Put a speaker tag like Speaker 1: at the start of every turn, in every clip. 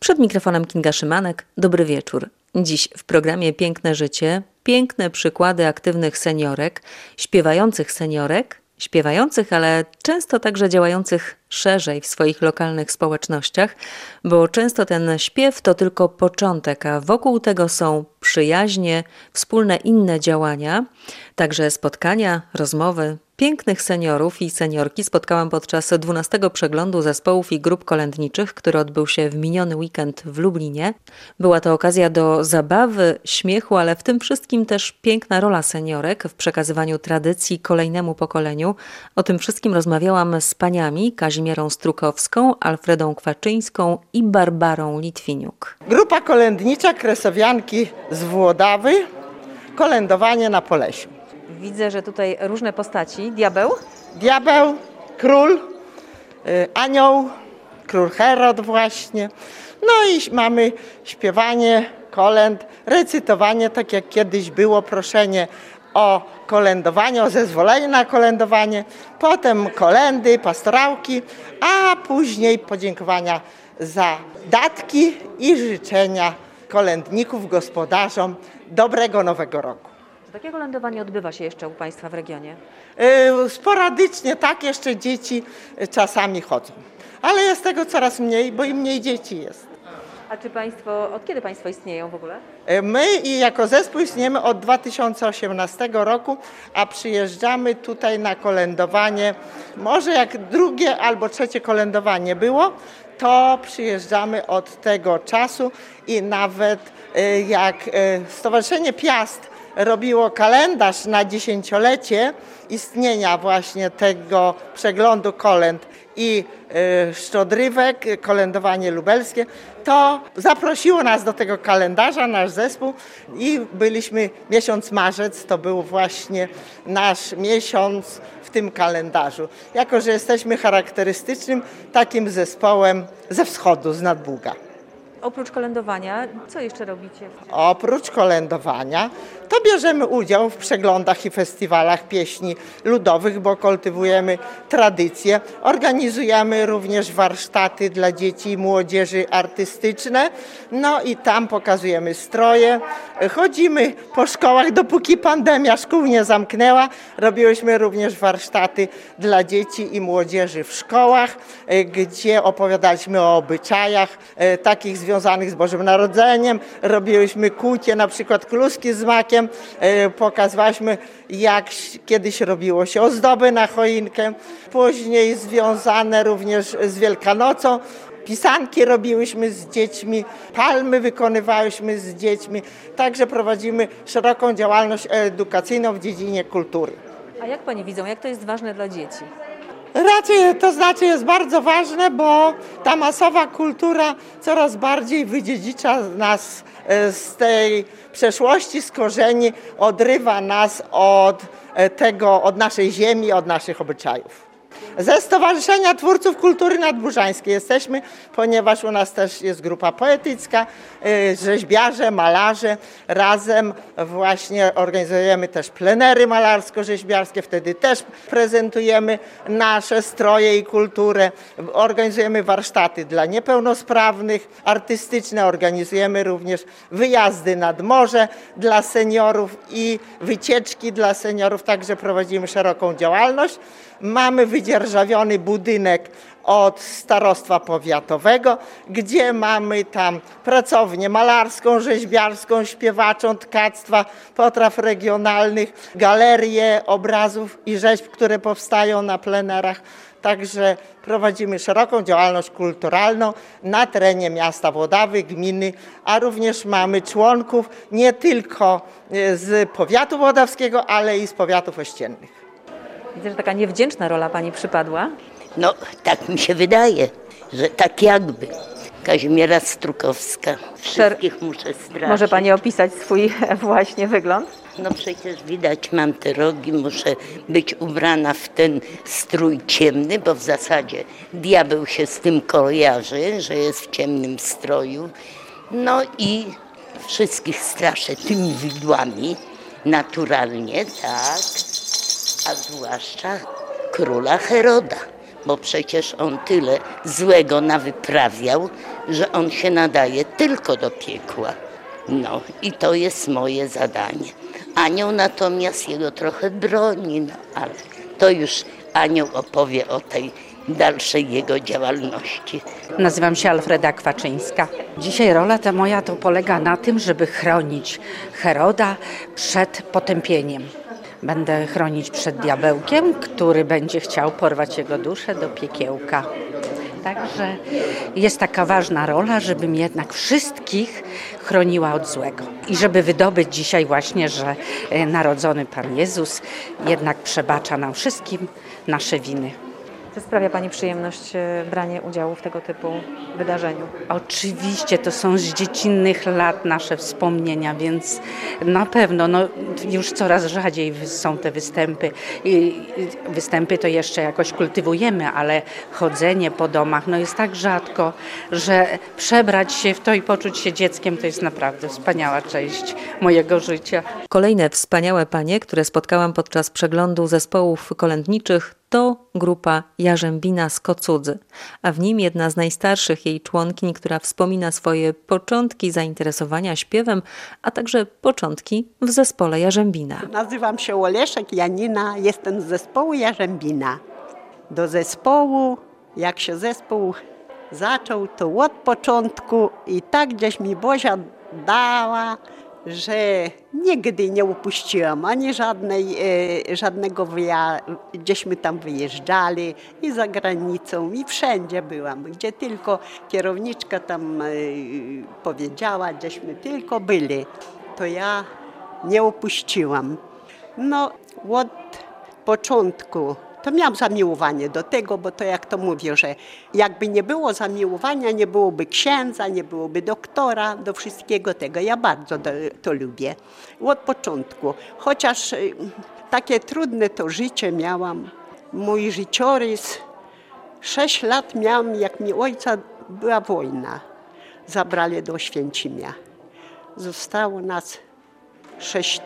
Speaker 1: Przed mikrofonem Kinga Szymanek. Dobry wieczór. Dziś w programie Piękne Życie piękne przykłady aktywnych seniorek, śpiewających, ale często także działających szerzej w swoich lokalnych społecznościach, bo często ten śpiew to tylko początek, a wokół tego są przyjaźnie, wspólne inne działania, także spotkania, rozmowy. Pięknych seniorów i seniorki spotkałam podczas 12. przeglądu zespołów i grup kolędniczych, który odbył się w miniony weekend w Lublinie. Była to okazja do zabawy, śmiechu, ale w tym wszystkim też piękna rola seniorek w przekazywaniu tradycji kolejnemu pokoleniu. O tym wszystkim rozmawiałam z paniami Kazimierą Strukowską, Alfredą Kwaczyńską i Barbarą Litwiniuk.
Speaker 2: Grupa kolędnicza Kresowianki z Włodawy, kolędowanie na Polesiu.
Speaker 1: Widzę, że tutaj różne postaci. Diabeł,
Speaker 2: król, anioł, król Herod właśnie. No i mamy śpiewanie, kolęd, recytowanie, tak jak kiedyś było proszenie o kolędowanie, o zezwolenie na kolędowanie. Potem kolędy, pastorałki, a później podziękowania za datki i życzenia kolędników, gospodarzom dobrego nowego roku.
Speaker 1: Takie kolędowanie odbywa się jeszcze u Państwa w regionie?
Speaker 2: Sporadycznie tak, jeszcze dzieci czasami chodzą. Ale jest tego coraz mniej, bo i mniej dzieci jest.
Speaker 1: A czy od kiedy Państwo istnieją w ogóle?
Speaker 2: My jako zespół istniejemy od 2018 roku, a przyjeżdżamy tutaj na kolędowanie. Może jak drugie albo trzecie kolędowanie było, to przyjeżdżamy od tego czasu i nawet jak Stowarzyszenie Piast robiło kalendarz na 10-lecie istnienia właśnie tego przeglądu kolęd i szczodrywek, kolędowanie lubelskie, to zaprosiło nas do tego kalendarza, nasz zespół i byliśmy, miesiąc marzec to był właśnie nasz miesiąc w tym kalendarzu. Jako że jesteśmy charakterystycznym takim zespołem ze wschodu, z Nadbuga.
Speaker 1: Oprócz kolędowania, co jeszcze robicie?
Speaker 2: Oprócz kolędowania, to bierzemy udział w przeglądach i festiwalach pieśni ludowych, bo kultywujemy tradycje. Organizujemy również warsztaty dla dzieci i młodzieży artystyczne. No i tam pokazujemy stroje. Chodzimy po szkołach, dopóki pandemia szkół nie zamknęła. Robiłyśmy również warsztaty dla dzieci i młodzieży w szkołach, gdzie opowiadaliśmy o obyczajach takich związanych z Bożym Narodzeniem. Robiłyśmy kucie, na przykład kluski z makiem. Pokazywaliśmy, jak kiedyś robiło się ozdoby na choinkę. Później związane również z Wielkanocą. Pisanki robiłyśmy z dziećmi, palmy wykonywałyśmy z dziećmi. Także prowadzimy szeroką działalność edukacyjną w dziedzinie kultury.
Speaker 1: A jak Pani widzą, jak to jest ważne dla dzieci?
Speaker 2: Raczej to znaczy jest bardzo ważne, bo ta masowa kultura coraz bardziej wydziedzicza nas z tej przeszłości, z korzeni, odrywa nas od naszej ziemi, od naszych obyczajów. Ze Stowarzyszenia Twórców Kultury Nadburzańskiej jesteśmy, ponieważ u nas też jest grupa poetycka, rzeźbiarze, malarze. Razem właśnie organizujemy też plenery malarsko-rzeźbiarskie, wtedy też prezentujemy nasze stroje i kulturę. Organizujemy warsztaty dla niepełnosprawnych, artystyczne, organizujemy również wyjazdy nad morze dla seniorów i wycieczki dla seniorów, także prowadzimy szeroką działalność. Mamy wydzierżawiony budynek od starostwa powiatowego, gdzie mamy tam pracownię malarską, rzeźbiarską, śpiewaczą, tkactwa, potraw regionalnych, galerię obrazów i rzeźb, które powstają na plenerach. Także prowadzimy szeroką działalność kulturalną na terenie miasta Włodawy, gminy, a również mamy członków nie tylko z powiatu włodawskiego, ale i z powiatów ościennych.
Speaker 1: Widzę, że taka niewdzięczna rola Pani przypadła.
Speaker 3: No, tak mi się wydaje, że tak jakby. Kazimiera Strukowska. Wszystkich muszę straszyć.
Speaker 1: Może Pani opisać swój właśnie wygląd?
Speaker 3: No przecież widać, mam te rogi, muszę być ubrana w ten strój ciemny, bo w zasadzie diabeł się z tym kojarzy, że jest w ciemnym stroju. No i wszystkich straszę tymi widłami, naturalnie, tak. A zwłaszcza króla Heroda, bo przecież on tyle złego nawyprawiał, że on się nadaje tylko do piekła. No i to jest moje zadanie. Anioł natomiast jego trochę broni, no ale to już Anioł opowie o tej dalszej jego działalności.
Speaker 4: Nazywam się Alfreda Kwaczyńska. Dzisiaj rola ta moja to polega na tym, żeby chronić Heroda przed potępieniem. Będę chronić przed diabełkiem, który będzie chciał porwać jego duszę do piekiełka. Także jest taka ważna rola, żebym jednak wszystkich chroniła od złego. I żeby wydobyć dzisiaj właśnie, że narodzony Pan Jezus jednak przebacza nam wszystkim nasze winy.
Speaker 1: Czy sprawia Pani przyjemność branie udziału w tego typu wydarzeniu?
Speaker 4: Oczywiście, to są z dziecinnych lat nasze wspomnienia, więc na pewno już coraz rzadziej są te występy. Występy to jeszcze jakoś kultywujemy, ale chodzenie po domach jest tak rzadko, że przebrać się w to i poczuć się dzieckiem to jest naprawdę wspaniała część mojego życia.
Speaker 1: Kolejne wspaniałe panie, które spotkałam podczas przeglądu zespołów kolędniczych, to grupa Jarzębina z Kocudzy, a w nim jedna z najstarszych jej członkiń, która wspomina swoje początki zainteresowania śpiewem, a także początki w zespole Jarzębina.
Speaker 5: Nazywam się Oleszek Janina, jestem z zespołu Jarzębina. Do zespołu, jak się zespół zaczął, to od początku i tak gdzieś mi Bozia dała, że nigdy nie upuściłam ani żadnego gdzieśmy tam wyjeżdżali i za granicą i wszędzie byłam, gdzie tylko kierowniczka tam powiedziała, gdzieśmy tylko byli, to ja nie upuściłam. Od początku to miałam zamiłowanie do tego, bo to jak to mówię, że jakby nie było zamiłowania, nie byłoby księdza, nie byłoby doktora, do wszystkiego tego. Ja bardzo to lubię. Od początku. Chociaż takie trudne to życie miałam. Mój życiorys, 6 lat miałam, jak mi ojca była wojna. Zabrali do Oświęcimia. Zostało nas 6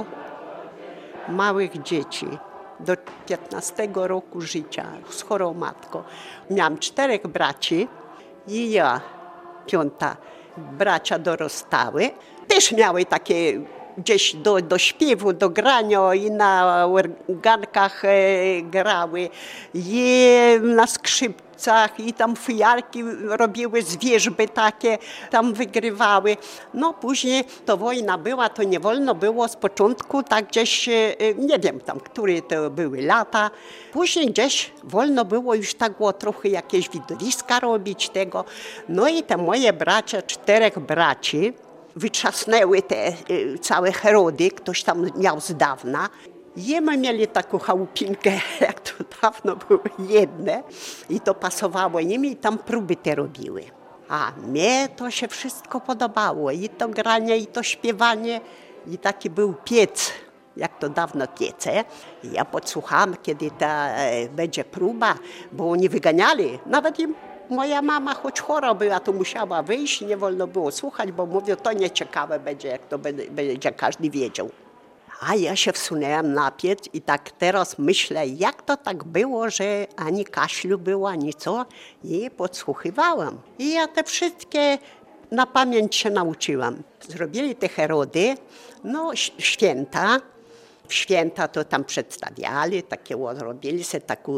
Speaker 5: małych dzieci. Do 15 roku życia z chorą matką. Miałam 4 braci i ja 5. Bracia dorastały. Też miały takie gdzieś do śpiewu, do grania i na organkach grały i na skrzypcach i tam fujarki robiły, zwierzby takie tam wygrywały. Później to wojna była, to nie wolno było z początku, tak gdzieś, nie wiem tam, które to były lata. Później gdzieś wolno było już tak było trochę jakieś widowiska robić tego. I te moje bracia, 4 braci, wytrzasnęły te całe Herody, ktoś tam miał z dawna. I my mieli taką chałupinkę, jak to dawno były jedne i to pasowało im i tam próby te robiły. A mnie to się wszystko podobało, i to granie, i to śpiewanie, i taki był piec, jak to dawno piece. I ja podsłuchałam, kiedy będzie próba, bo oni wyganiali, nawet im moja mama, choć chora była, to musiała wyjść, nie wolno było słuchać, bo mówią, to nieciekawe będzie, jak to będzie każdy wiedział. A ja się wsunęłam na piec i tak teraz myślę, jak to tak było, że ani kaszlu było, ani co. I podsłuchiwałam. I ja te wszystkie na pamięć się nauczyłam. Zrobili te Herody, święta. W święta to tam przedstawiali, takiego robili się taką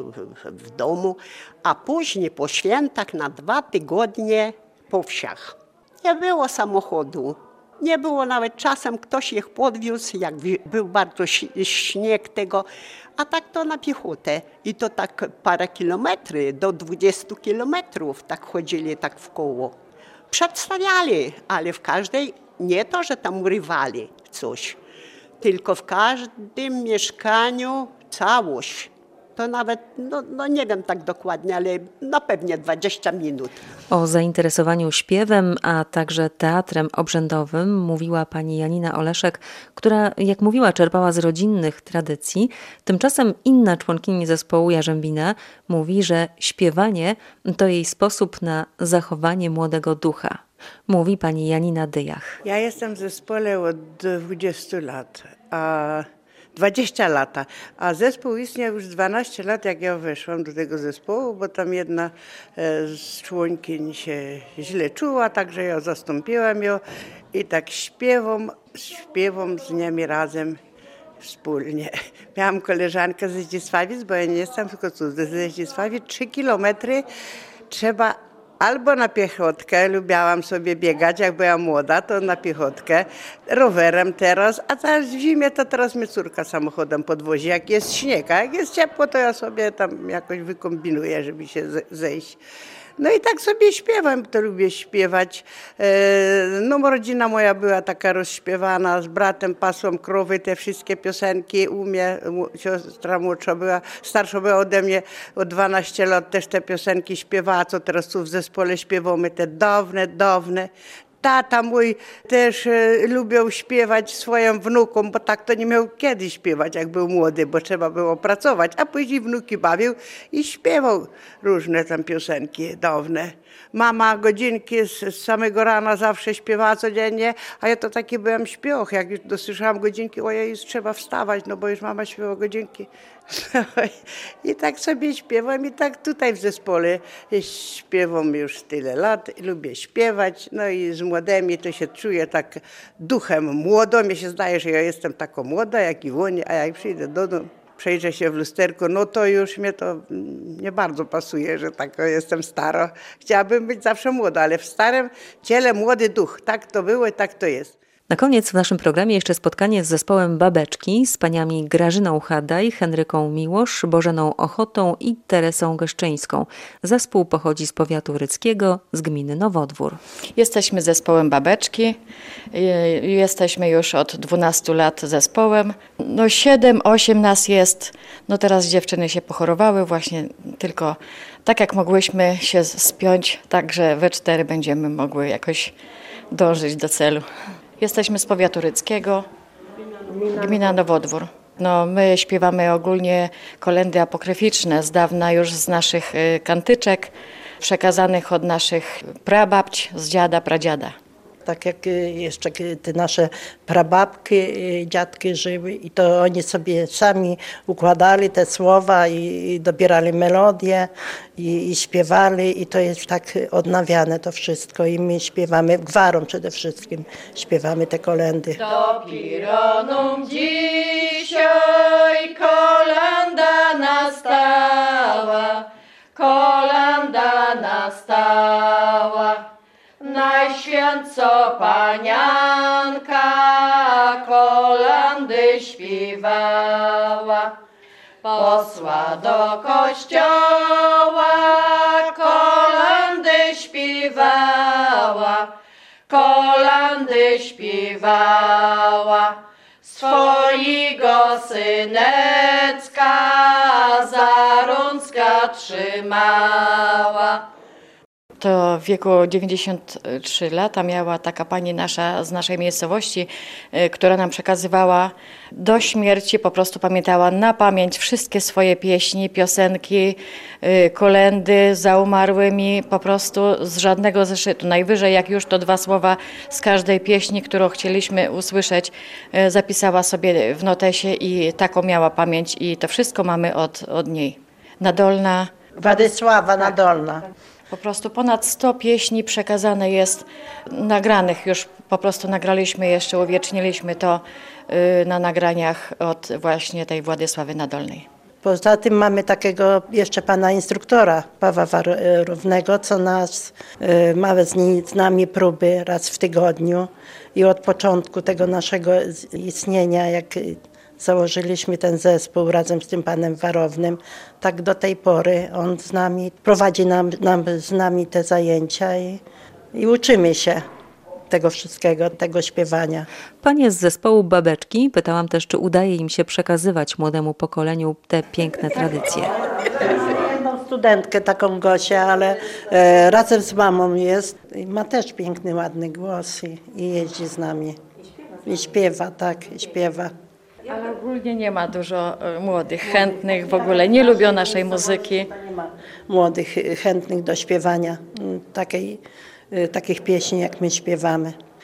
Speaker 5: w domu, a później po świętach na 2 tygodnie po wsiach. Nie było samochodu, nie było nawet czasem ktoś ich podwiózł, jak był bardzo śnieg tego, a tak to na piechotę. I to tak parę kilometrów, do 20 kilometrów tak chodzili tak w koło. Przedstawiali, ale w każdej, nie to, że tam urywali coś, tylko w każdym mieszkaniu całość. To nawet, nie wiem tak dokładnie, ale na pewnie 20 minut.
Speaker 1: O zainteresowaniu śpiewem, a także teatrem obrzędowym mówiła pani Janina Oleszek, która, jak mówiła, czerpała z rodzinnych tradycji. Tymczasem inna członkini zespołu Jarzębina mówi, że śpiewanie to jej sposób na zachowanie młodego ducha. Mówi pani Janina Dyjach.
Speaker 6: Ja jestem w zespole od 20 lat, a 20 lat, a zespół istniał już 12 lat, jak ja weszłam do tego zespołu, bo tam jedna z członkiń się źle czuła, także ja zastąpiłam ją i tak śpiewam z nimi razem wspólnie. Miałam koleżankę ze Zdzisławic, bo ja nie jestem tylko ze Zdzisławic, 3 kilometry trzeba albo na piechotkę, lubiałam sobie biegać, jak byłam młoda, to na piechotkę, rowerem teraz, a teraz w zimie to teraz mnie córka samochodem podwozi, jak jest śnieg, a jak jest ciepło, to ja sobie tam jakoś wykombinuję, żeby się zejść. No i tak sobie śpiewam, to lubię śpiewać. No rodzina moja była taka rozśpiewana, z bratem pasłam krowy, te wszystkie piosenki umie. Siostra starsza była ode mnie o 12 lat, też te piosenki śpiewała, co teraz tu w zespole śpiewamy, te dawne. Tata mój też lubił śpiewać swoim wnukom, bo tak to nie miał kiedy śpiewać, jak był młody, bo trzeba było pracować. A później wnuki bawił i śpiewał różne tam piosenki dawne. Mama godzinki z samego rana zawsze śpiewała codziennie, a ja to taki byłem śpioch. Jak już dosłyszałam godzinki, ojej, już trzeba wstawać, no bo już mama śpiewa godzinki. I tak sobie śpiewam i tak tutaj w zespole śpiewam już tyle lat. Lubię śpiewać, no i z młodymi to się czuję tak duchem młodo. Mnie się zdaje, że ja jestem taka młoda jak Iwonia, a jak przyjdę do domu, przejrzę się w lusterku, no to już mnie to nie bardzo pasuje, że tak jestem stara. Chciałabym być zawsze młoda, ale w starym ciele młody duch. Tak to było i tak to jest.
Speaker 1: Na koniec w naszym programie jeszcze spotkanie z zespołem Babeczki, z paniami Grażyną Hadaj, Henryką Miłosz, Bożeną Ochotą i Teresą Geszczyńską. Zespół pochodzi z powiatu ryckiego, z gminy Nowodwór.
Speaker 7: Jesteśmy zespołem Babeczki, jesteśmy już od 12 lat zespołem. 7-8 nas jest, teraz dziewczyny się pochorowały właśnie tylko tak jak mogłyśmy się spiąć, tak że we 4 będziemy mogły jakoś dążyć do celu. Jesteśmy z powiatu ryckiego, gmina Nowodwór. My śpiewamy ogólnie kolędy apokryficzne z dawna już z naszych kantyczek, przekazanych od naszych prababć, z dziada, pradziada.
Speaker 8: Tak jak jeszcze te nasze prababki, dziadki żyły i to oni sobie sami układali te słowa i dobierali melodie i śpiewali i to jest tak odnawiane to wszystko i my śpiewamy gwarą przede wszystkim, śpiewamy te kolędy.
Speaker 7: Dopiero dzisiaj kolenda nastała. Najświętco panianka kolendy śpiewała, posła do kościoła kolendy śpiewała, swojego synecka za rączka trzymała. To w wieku 93 lata miała taka pani nasza z naszej miejscowości, która nam przekazywała do śmierci, po prostu pamiętała na pamięć wszystkie swoje pieśni, piosenki, kolędy za umarłymi, po prostu z żadnego zeszytu. Najwyżej jak już to 2 słowa z każdej pieśni, którą chcieliśmy usłyszeć, zapisała sobie w notesie i taką miała pamięć i to wszystko mamy od niej. Nadolna.
Speaker 8: Władysława Nadolna.
Speaker 7: Po prostu ponad 100 pieśni przekazane jest, nagranych już, po prostu nagraliśmy jeszcze, uwieczniliśmy to na nagraniach od właśnie tej Władysławy Nadolnej.
Speaker 8: Poza tym mamy takiego jeszcze pana instruktora, Pawła Warownego, co nas ma z nami próby raz w tygodniu i od początku tego naszego istnienia, jak założyliśmy ten zespół razem z tym panem Warownym, tak do tej pory on z nami prowadzi z nami te zajęcia i uczymy się tego wszystkiego, tego śpiewania.
Speaker 1: Panie z zespołu Babeczki, pytałam też, czy udaje im się przekazywać młodemu pokoleniu te piękne tradycje.
Speaker 8: Jedną studentkę, taką Gosię, ale razem z mamą jest. Ma też piękny, ładny głos i jeździ z nami. I śpiewa, tak, i śpiewa.
Speaker 7: Ale ogólnie nie ma dużo młodych, chętnych, w ogóle nie lubią naszej muzyki.
Speaker 8: Nie ma młodych, chętnych do śpiewania takich pieśni, jak my śpiewamy.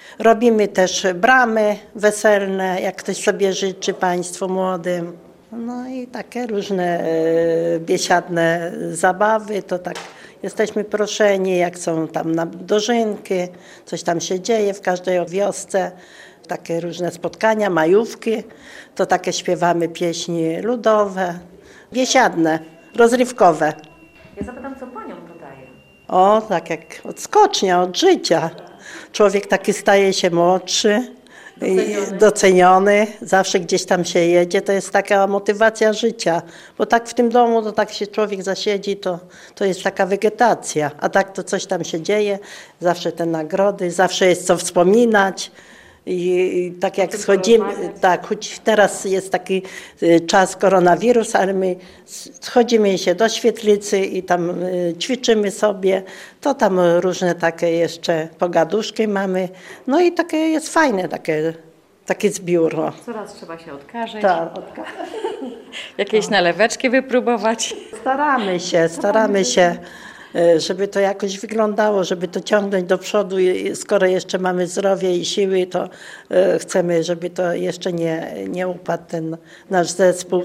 Speaker 8: Robimy też bramy weselne, jak ktoś sobie życzy, państwu młodym. No i takie różne biesiadne zabawy, to tak jesteśmy proszeni, jak są tam dożynki, coś tam się dzieje w każdej wiosce, takie różne spotkania, majówki, to takie śpiewamy pieśni ludowe, biesiadne, rozrywkowe.
Speaker 1: Ja zapytam, co paniom to daje?
Speaker 8: O, tak jak odskocznia od życia. Człowiek taki staje się młodszy, doceniony, zawsze gdzieś tam się jedzie, to jest taka motywacja życia, bo tak w tym domu, to tak się człowiek zasiedzi, to jest taka wegetacja, a tak to coś tam się dzieje, zawsze te nagrody, zawsze jest co wspominać. I tak jak schodzimy, tak, choć teraz jest taki czas koronawirus, ale my schodzimy się do świetlicy i tam ćwiczymy sobie, to tam różne takie jeszcze pogaduszki mamy, no i takie jest fajne, takie zbiór.
Speaker 7: Coraz trzeba się odkażeć,
Speaker 8: Tak,
Speaker 7: jakieś naleweczki wypróbować.
Speaker 8: Staramy się, żeby to jakoś wyglądało, żeby to ciągnąć do przodu. Skoro jeszcze mamy zdrowie i siły, to chcemy, żeby to jeszcze nie upadł ten nasz zespół,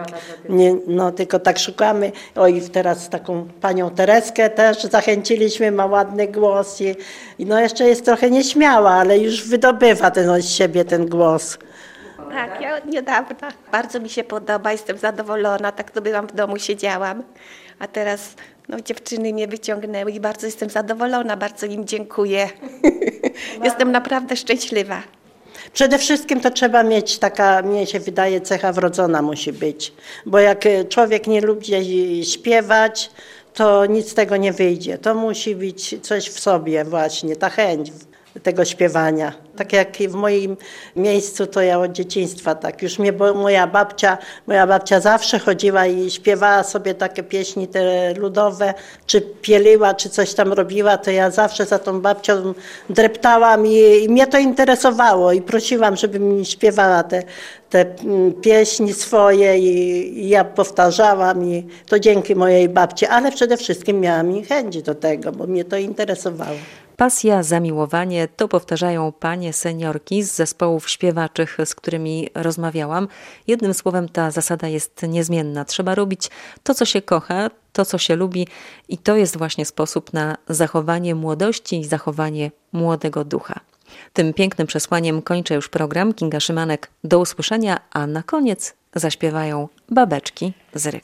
Speaker 8: tylko tak szukamy. I teraz taką panią Tereskę też zachęciliśmy, ma ładny głos i no jeszcze jest trochę nieśmiała, ale już wydobywa z siebie ten głos.
Speaker 9: Tak, ja od niedawna. Bardzo mi się podoba, jestem zadowolona, tak to byłam w domu, siedziałam, a teraz dziewczyny mnie wyciągnęły i bardzo jestem zadowolona, bardzo im dziękuję. Jestem naprawdę szczęśliwa.
Speaker 8: Przede wszystkim to trzeba mieć mnie się wydaje, cecha wrodzona musi być, bo jak człowiek nie lubi śpiewać, to nic z tego nie wyjdzie. To musi być coś w sobie właśnie, ta chęć tego śpiewania. Tak jak w moim miejscu, to ja od dzieciństwa tak. Już bo moja babcia zawsze chodziła i śpiewała sobie takie pieśni te ludowe, czy pieliła, czy coś tam robiła, to ja zawsze za tą babcią dreptałam i mnie to interesowało i prosiłam, żeby mi śpiewała te pieśni swoje i ja powtarzałam i to dzięki mojej babci, ale przede wszystkim miałam i chęć do tego, bo mnie to interesowało.
Speaker 1: Pasja, zamiłowanie to powtarzają panie seniorki z zespołów śpiewaczych, z którymi rozmawiałam. Jednym słowem ta zasada jest niezmienna. Trzeba robić to, co się kocha, to, co się lubi i to jest właśnie sposób na zachowanie młodości i zachowanie młodego ducha. Tym pięknym przesłaniem kończę już program. Kinga Szymanek, do usłyszenia, a na koniec zaśpiewają Babeczki z Ryk.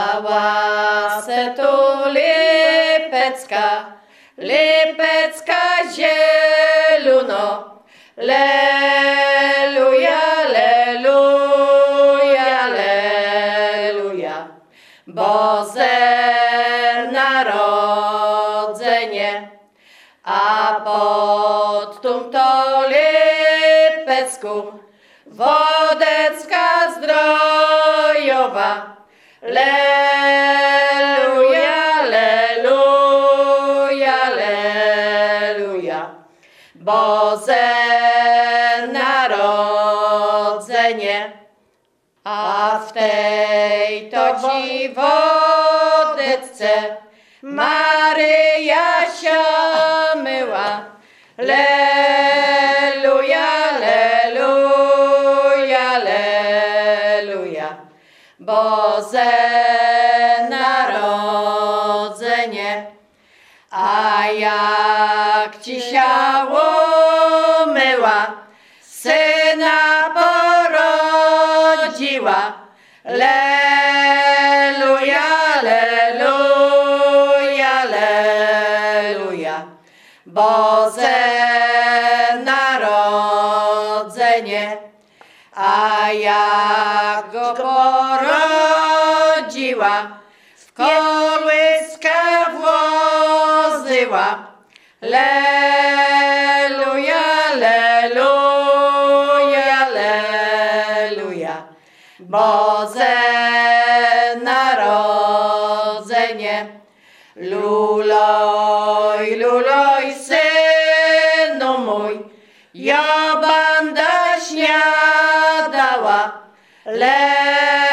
Speaker 7: Stała se tu Lipecka zielono, leluja, leluja, leluja, Boże Narodzenie, a pod tą to Lipecką wodecka zdrojowa, leluja, leluja, leluja, Boże Narodzenie, a w tej to ci wodecce Maryja się myła, leluja, leluja, leluja, Boże Narodzenie, a jak ci się myła, syna porodziła, leluja, leluja, leluja, Boże Narodzenie, a jak go porodziła, w kołyskę włożyła, leluja, leluja, leluja, Boże Narodzenie, luloj, luloj, synu mój, ja będę śniadała,